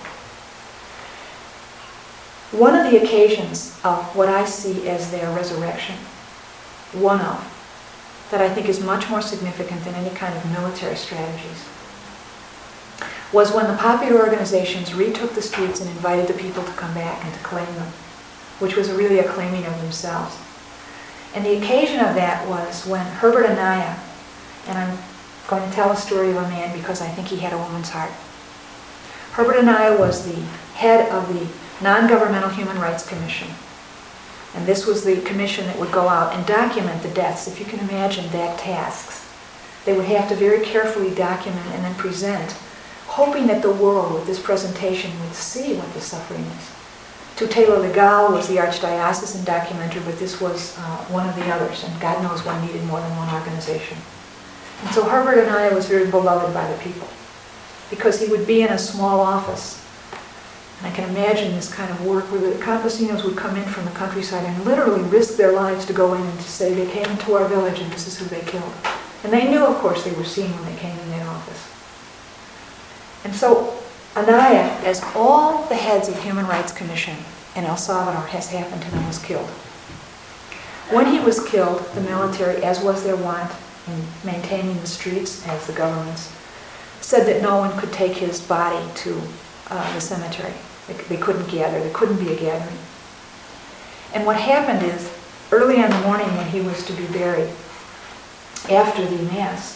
One of the occasions of what I see as their resurrection, that I think is much more significant than any kind of military strategies, was when the popular organizations retook the streets and invited the people to come back and to claim them, which was really a claiming of themselves. And the occasion of that was when Herbert Anaya, and I'm going to tell a story of a man because I think he had a woman's heart. Herbert Anaya was the head of the Non-Governmental Human Rights Commission. And this was the commission that would go out and document the deaths, if you can imagine that tasks. They would have to very carefully document and then present, hoping that the world with this presentation would see what the suffering is. Tutela Legal was the archdiocesan documenter, but this was one of the others, and God knows one needed more than one organization. And so Herbert Anaya was very beloved by the people, because he would be in a small office. And I can imagine this kind of work where the campesinos would come in from the countryside and literally risk their lives to go in and to say they came into our village and this is who they killed. And they knew, of course, they were seen when they came in that office. And so Anaya, as all the heads of the Human Rights Commission in El Salvador has happened to them was killed. When he was killed, the military, as was their wont in maintaining the streets as the governments, said that no one could take his body to the cemetery. They couldn't gather. There couldn't be a gathering. And what happened is, early in the morning when he was to be buried, after the Mass,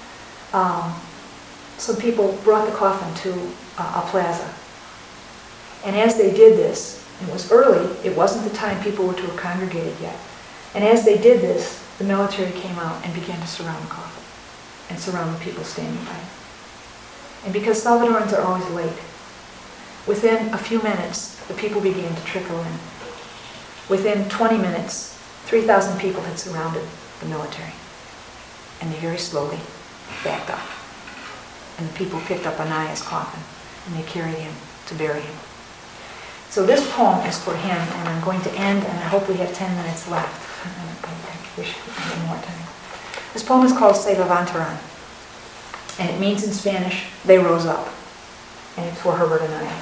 some people brought the coffin to a plaza. And as they did this, it was early, it wasn't the time people were to have congregated yet. And as they did this, the military came out and began to surround the coffin and surround the people standing by it. And because Salvadorans are always late, within a few minutes, the people began to trickle in. Within 20 minutes, 3,000 people had surrounded the military. And they very slowly backed up. And the people picked up Anaya's coffin, and they carried him to bury him. So this poem is for him, and I'm going to end, and I hope we have 10 minutes left. I wish we had more time. This poem is called Se Levantaran, and it means in Spanish, they rose up. And it's for Herbert Anaya.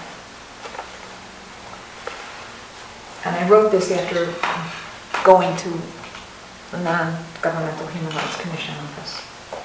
And I wrote this after going to the Non-Governmental Human Rights Commission office.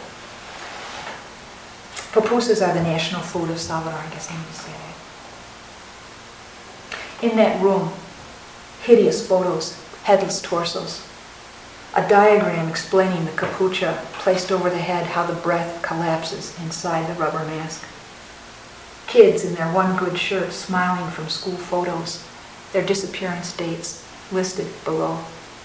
Pupusas are the national food of Salvador, I guess I need to say that. In that room, hideous photos, headless torsos, a diagram explaining the capucha placed over the head, how the breath collapses inside the rubber mask. Kids in their one good shirt smiling from school photos, their disappearance dates listed below.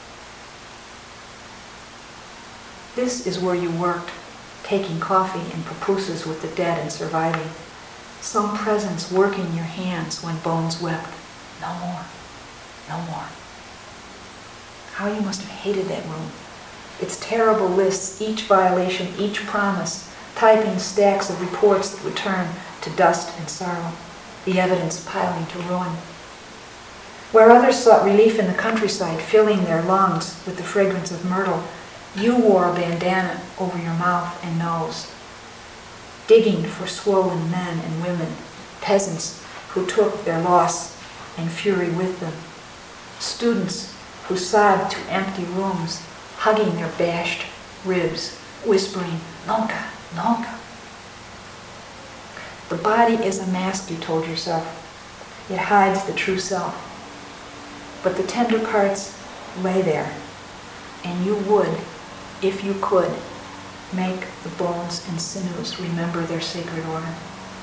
This is where you worked, taking coffee and pupusas with the dead and surviving. Some presence working your hands when bones wept. No more, no more. How you must have hated that room. Its terrible lists, each violation, each promise, typing stacks of reports that would turn to dust and sorrow, the evidence piling to ruin. Where others sought relief in the countryside, filling their lungs with the fragrance of myrtle, you wore a bandana over your mouth and nose, digging for swollen men and women, peasants who took their loss and fury with them, students who sobbed to empty rooms, hugging their bashed ribs, whispering, "Nunca, nunca." The body is a mask, you told yourself. It hides the true self. But the tender parts lay there, and you would, if you could, make the bones and sinews remember their sacred order.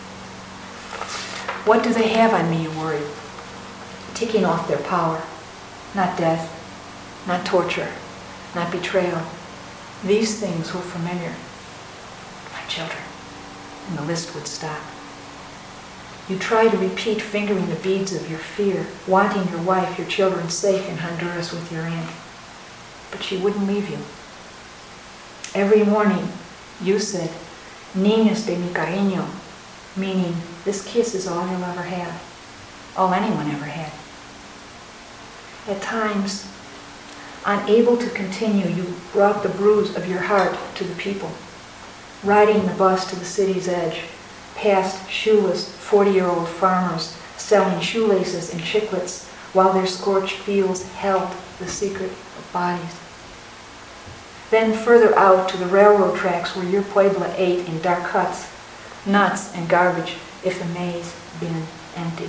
What do they have on me, you worried? Ticking off their power. Not death, not torture, not betrayal. These things were familiar. My children. And the list would stop. You try to repeat fingering the beads of your fear, wanting your wife, your children safe in Honduras with your aunt. But she wouldn't leave you. Every morning, you said, "Niños de mi cariño," meaning this kiss is all you'll ever have, all anyone ever had. At times, unable to continue, you brought the bruise of your heart to the people, riding the bus to the city's edge, past shoeless 40-year-old farmers selling shoelaces and chiclets while their scorched fields held the secret of bodies. Then further out to the railroad tracks where your Puebla ate in dark huts, nuts and garbage if the maize bin empty.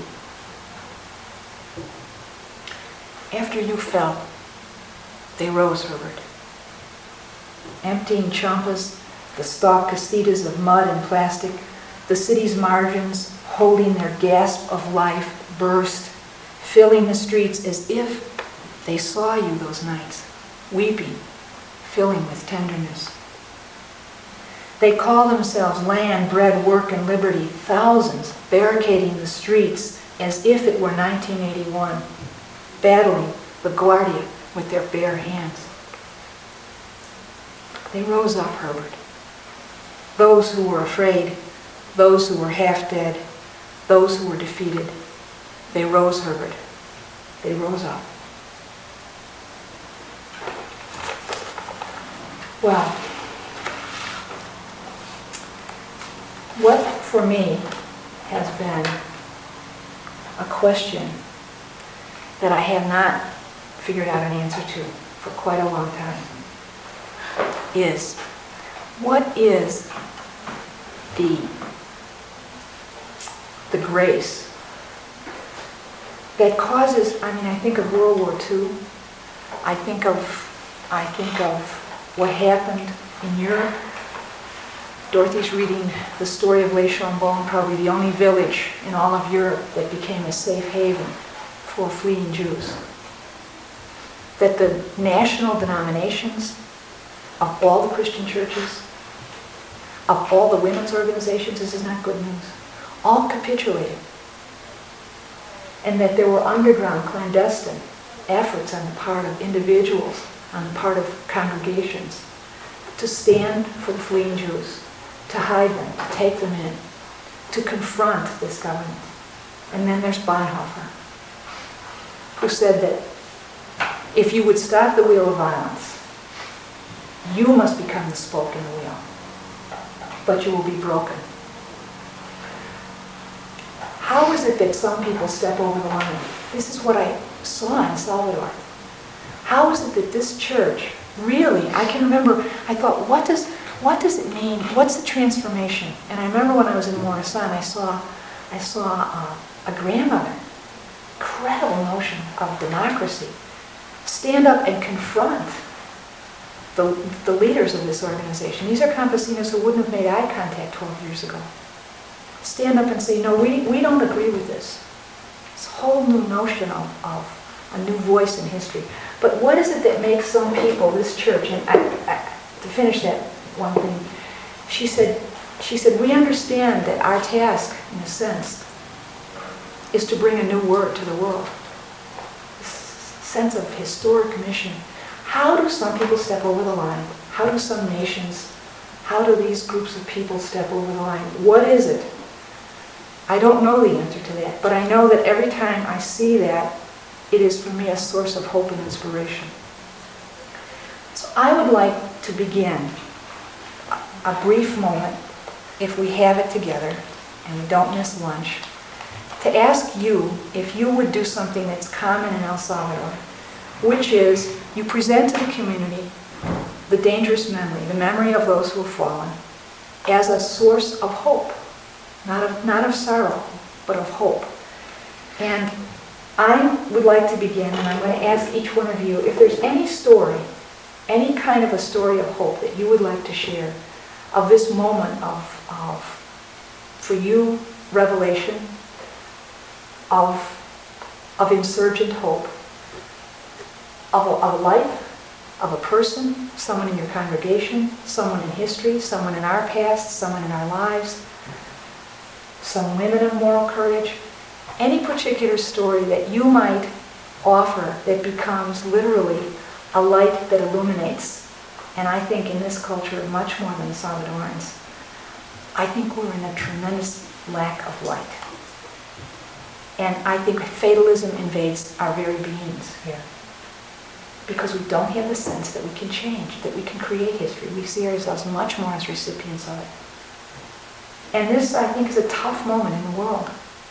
After you fell, they rose, Herbert. Emptying champas, the stalk casitas of mud and plastic, the city's margins holding their gasp of life burst, filling the streets as if they saw you those nights, weeping, filling with tenderness. They call themselves land, bread, work, and liberty, thousands barricading the streets as if it were 1981, battling the Guardia with their bare hands. They rose up, Herbert. Those who were afraid, those who were half dead, those who were defeated. They rose, Herbert. They rose up. Well, what for me has been a question that I have not figured out an answer to for quite a long time is, what is the grace that causes, I think of World War II, I think of what happened in Europe. Dorothy's reading the story of Les Chambon, probably the only village in all of Europe that became a safe haven for fleeing Jews. That the national denominations of all the Christian churches, of all the women's organizations, this is not good news, all capitulated. And that there were underground, clandestine efforts on the part of individuals, on the part of congregations, to stand for the fleeing Jews, to hide them, to take them in, to confront this government. And then there's Bonhoeffer, who said that if you would stop the wheel of violence, you must become the spoke in the wheel, but you will be broken. How is it that some people step over the line? This is what I saw in Salvador. How is it that this church really, I can remember, I thought, what does it mean? What's the transformation? And I remember when I was in Morazan, I saw a grandmother, incredible notion of democracy, stand up and confront the leaders of this organization. These are campesinos who wouldn't have made eye contact 12 years ago. Stand up and say, no, we don't agree with this. This whole new notion of a new voice in history. But what is it that makes some people, this church, and to finish that one thing, she said, we understand that our task, in a sense, is to bring a new word to the world. This sense of historic mission. How do some people step over the line? How do some nations, how do these groups of people step over the line? What is it? I don't know the answer to that, but I know that every time I see that, it is for me a source of hope and inspiration. So I would like to begin a brief moment, if we have it together and we don't miss lunch, to ask you if you would do something that's common in El Salvador, which is you present to the community the dangerous memory, the memory of those who have fallen, as a source of hope, not of sorrow, but of hope. And I would like to begin, and I'm going to ask each one of you if there's any story, any kind of a story of hope that you would like to share of this moment of for you, revelation, of insurgent hope, of a life, of a person, someone in your congregation, someone in history, someone in our past, someone in our lives, some women of moral courage, any particular story that you might offer that becomes literally a light that illuminates. And I think in this culture, much more than the Salvadorans, I think we're in a tremendous lack of light. And I think fatalism invades our very beings here. Because we don't have the sense that we can change, that we can create history. We see ourselves much more as recipients of it. And this, I think, is a tough moment in the world.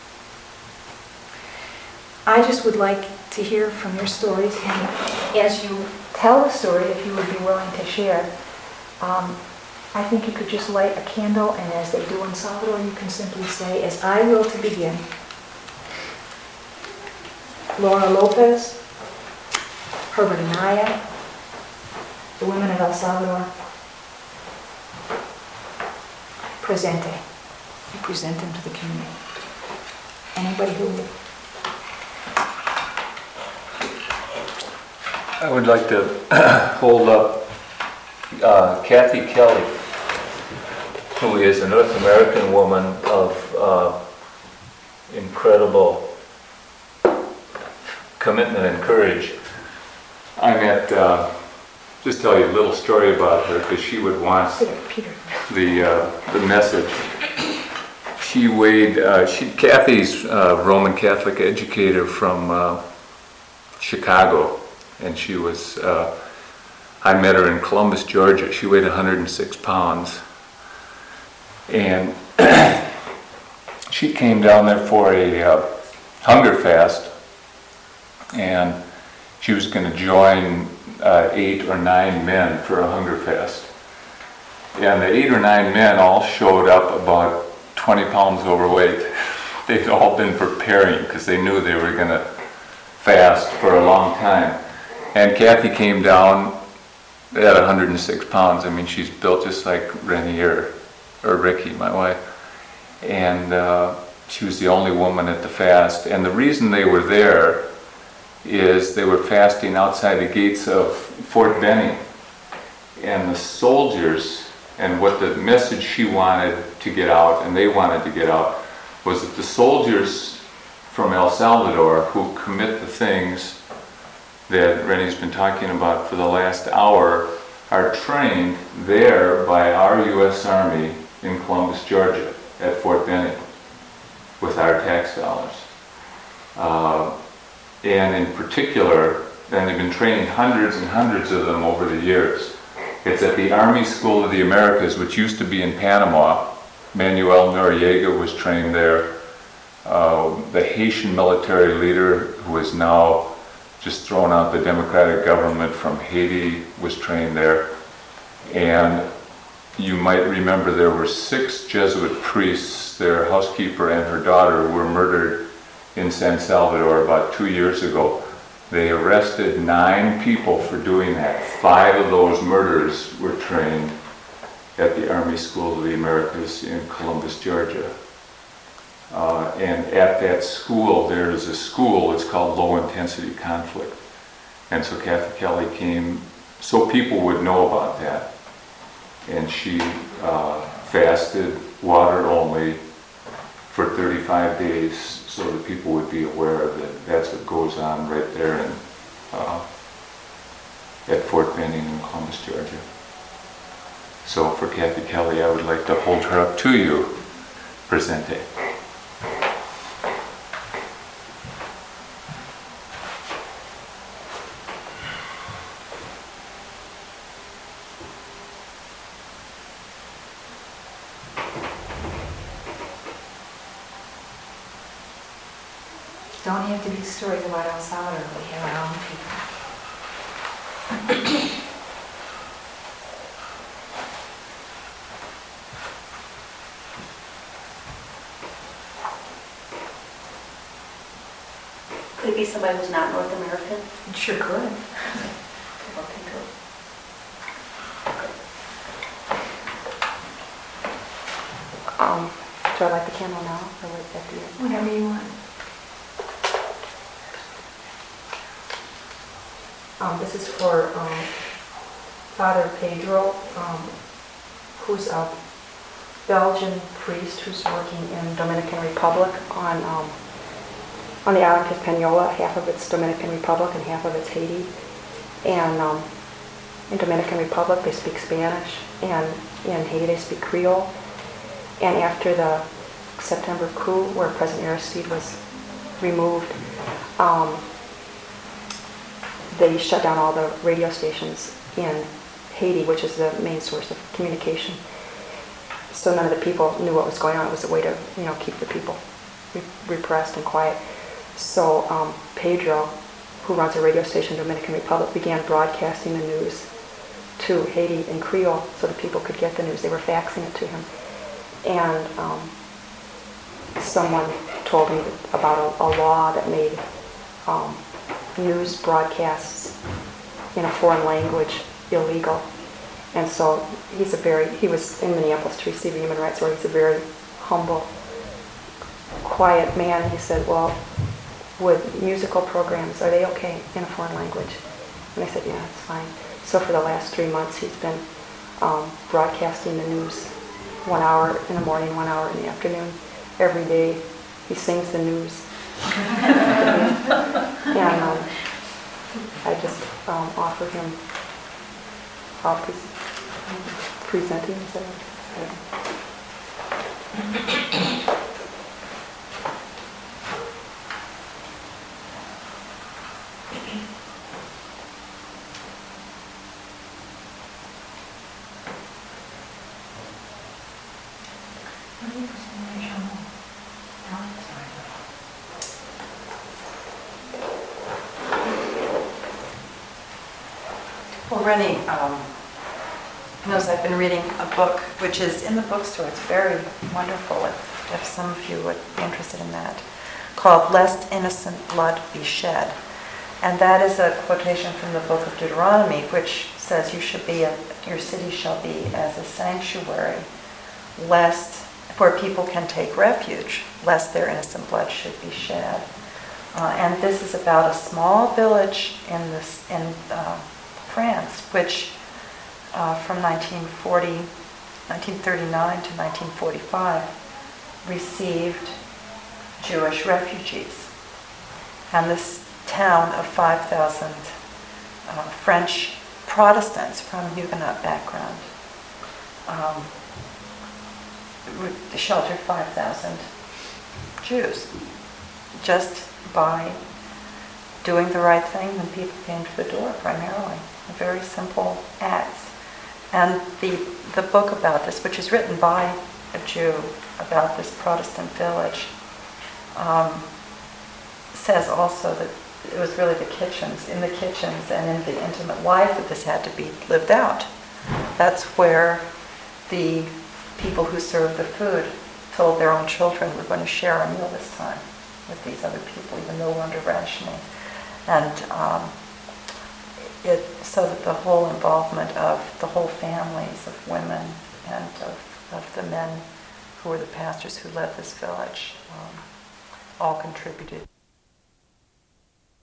I just would like to hear from your stories, and as you tell the story, if you would be willing to share, I think you could just light a candle, and as they do in Salvador, you can simply say, as I will to begin, Laura Lopez, Herbert Anaya, the women of El Salvador, presente. You present them to the community. Anybody who would? I would like to hold up Kathy Kelly, who is a North American woman of incredible commitment and courage. I met, just tell you a little story about her, because she would want the message. She weighed, Kathy's a Roman Catholic educator from Chicago, and she was, I met her in Columbus, Georgia. She weighed 106 pounds. And she came down there for a hunger fast. and she was going to join 8 or 9 men for a hunger fast. And the 8 or 9 men all showed up about 20 pounds overweight. They'd all been preparing because they knew they were going to fast for a long time. And Kathy came down at 106 pounds. I mean, she's built just like Rennie or Ricky, my wife. And she was the only woman at the fast. And the reason they were there is they were fasting outside the gates of Fort Benning. And the soldiers, and what the message she wanted to get out, and they wanted to get out, was that the soldiers from El Salvador who commit the things that Rennie's been talking about for the last hour are trained there by our U.S. Army in Columbus, Georgia, at Fort Benning, with our tax dollars. And in particular, and they've been training hundreds and hundreds of them over the years. It's at the Army School of the Americas, which used to be in Panama. Manuel Noriega was trained there. The Haitian military leader, who is now just thrown out the democratic government from Haiti, was trained there. And you might remember there were 6 Jesuit priests, their housekeeper and her daughter were murdered in San Salvador about 2 years ago. They arrested 9 people for doing that. 5 of those murders were trained at the Army School of the Americas in Columbus, Georgia. And at that school, there is a school, it's called Low Intensity Conflict. And so Kathy Kelly came, so people would know about that. And she fasted water only for 35 days so that people would be aware that that's what goes on right there in, at Fort Benning in Columbus, Georgia. So for Kathy Kelly, I would like to hold her up to you. Presente. Don't have to be stories about El Salvador, we have our own people. Could it be somebody who's not North American? It sure could. Okay, good. Do I light the candle now or wait at the end? Whatever you want. This is for Father Pedro, who's a Belgian priest who's working in Dominican Republic on the island of Hispaniola. Half of it's Dominican Republic and half of it's Haiti. And in Dominican Republic they speak Spanish, and in Haiti they speak Creole. And after the September coup, where President Aristide was removed, they shut down all the radio stations in Haiti, which is the main source of communication. So none of the people knew what was going on. It was a way to, keep the people repressed and quiet. So Pedro, who runs a radio station in Dominican Republic, began broadcasting the news to Haiti in Creole so the people could get the news. They were faxing it to him. And someone told me about a law that made news broadcasts in a foreign language illegal. And so he was in Minneapolis to receive a human rights award. He's a very humble, quiet man. He said, well, with musical programs, are they okay in a foreign language? And I said, yeah, it's fine. So for the last 3 months, he's been broadcasting the news 1 hour in the morning, 1 hour in the afternoon. Every day, he sings the news. And I just offer him, presenting himself. Rennie knows I've been reading a book, which is in the bookstore. It's very wonderful if some of you would be interested in that, called Lest Innocent Blood Be Shed. And that is a quotation from the book of Deuteronomy, which says your city shall be as a sanctuary, where people can take refuge, lest their innocent blood should be shed. And this is about a small village in France, which from 1939 to 1945 received Jewish refugees. And this town of 5,000 French Protestants from Huguenot background sheltered 5,000 Jews just by doing the right thing when people came to the door, primarily. A very simple acts. And the book about this, which is written by a Jew about this Protestant village, says also that it was really in the kitchens and in the intimate life that this had to be lived out. That's where the people who served the food told their own children, we're going to share a meal this time with these other people, even though we're under rationing. And so that the whole involvement of the whole families of women and of the men who were the pastors who led this village all contributed